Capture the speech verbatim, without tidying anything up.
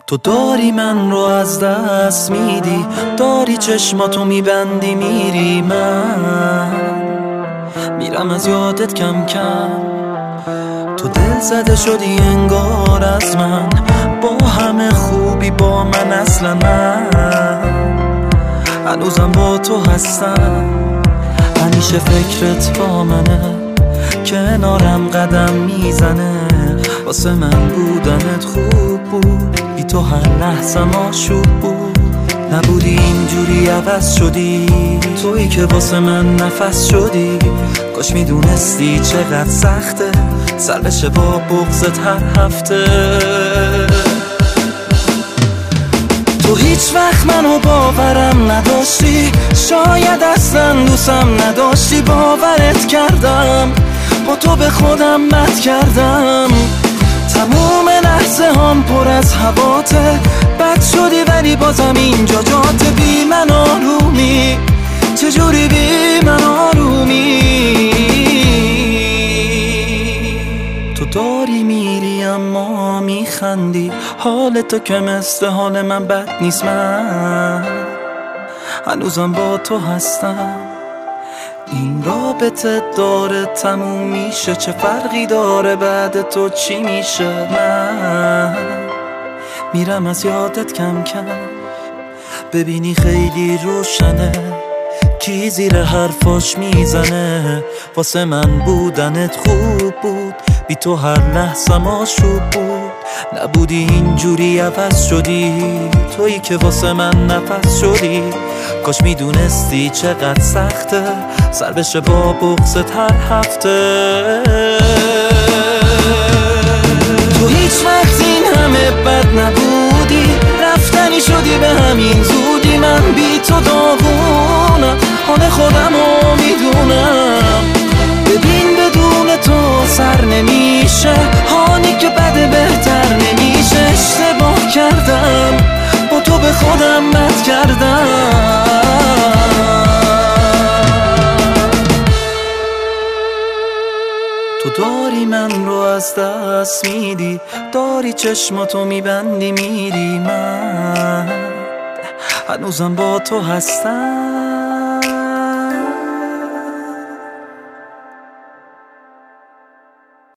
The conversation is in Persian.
تو داری من رو از دست میدی، داری چشماتو میبندی میری، من میرم از یادت کم کم. تو دل زده شدی انگار از من، با همه خوبی با من اصلا من هنوزم با تو هستم. همیشه فکرت با منه، کنارم قدم میزنه، واسه من بودنت خوب بود، بی تو هر لحظه آشوب بود. نبودی اینجوری عوض شدی، تویی که واسه من نفس شدی. کاش میدونستی چقدر سخته سر بشه با بغضت هر هفته. تو هیچ وقت منو باورم نداشتی، شاید اصلا دوستم نداشتی. باورت کردم، با تو به خودم مت کردم. تموم لحظه هم پر از هواته، بد شدی ولی بازم اینجا جاته. بی من آرومی، چجوری بی من آرومی؟ تو داری میری اما میخندی، حال تو که مثل حال من بد نیست، من هنوزم با تو هستم. این رابطه داره تموم میشه، چه فرقی داره بعد تو چی میشه؟ من میرم از یادت کم کم. ببینی خیلی روشنه کی زیر حرفاش میزنه، واسه من بودنت خوب بود، بی تو هر لحظه آشوب بود. نبودی اینجوری عوض شدی، تویی که واسه من نفس شدی. کاش میدونستی چقدر سخته سر بشه با بغضت هر هفته. تو هیچ وقت این همه بد نبودی، رفتنی شدی به همین زودی. من بی تو داغونم، حال خودمو میدونم. ببین بدون تو سر نمیشه، حالی که بده بهتر نمیشه. اشتباه کردم، با تو به خودم مت کردم. تو داری من رو از دست میدی، داری چشماتو میبندی میری، من هنوزم با تو هستم.